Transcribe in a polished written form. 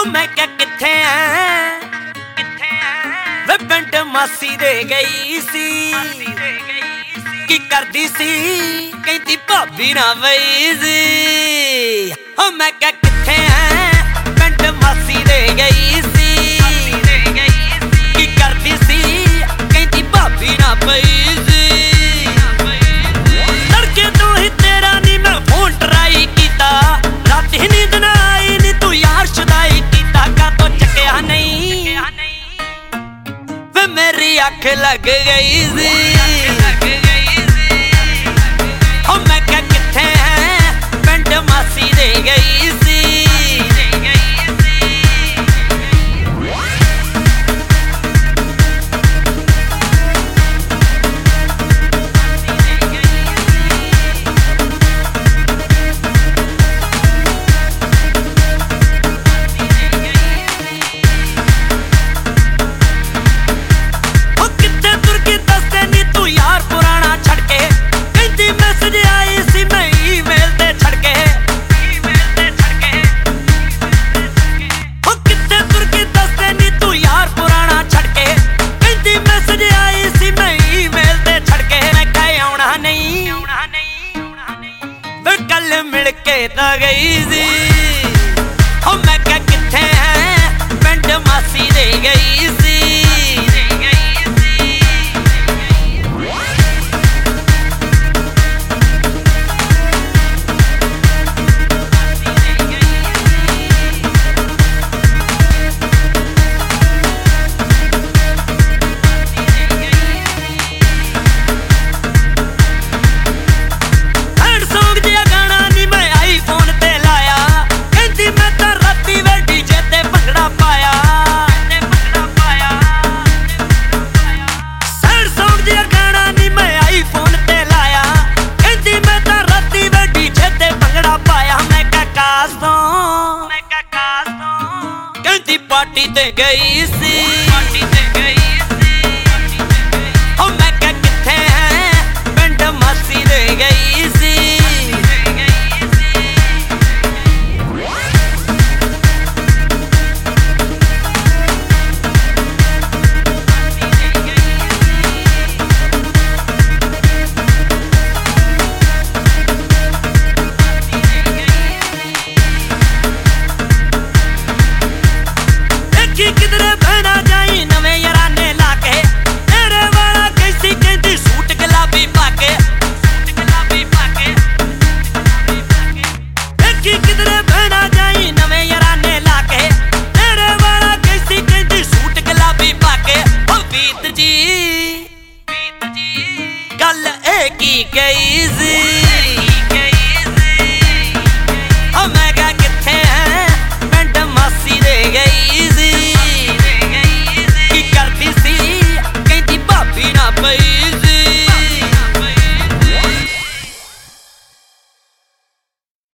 मैं क्या किथे वे पिंड मासी दे गई सी की करदी सी कहती भाभी ना वई सी ओ मैं क्या किथे पिंड मासी दे गई सी की करदी सी कहती भाभी ना वई सी तड़के तो ही तेरा नी मैं फोन ट्राई कीता रात ही नींद ना आई नी तू यार शुदाई कीता का तो चकिया नहीं वे मेरी अख लग गई सी ओ मैं क्या किथे पिंड मासी दे गई सी मिल के ता गई सी ओ मैं क्या किथे पिंड मासी दे गई सी पार्टी ते गई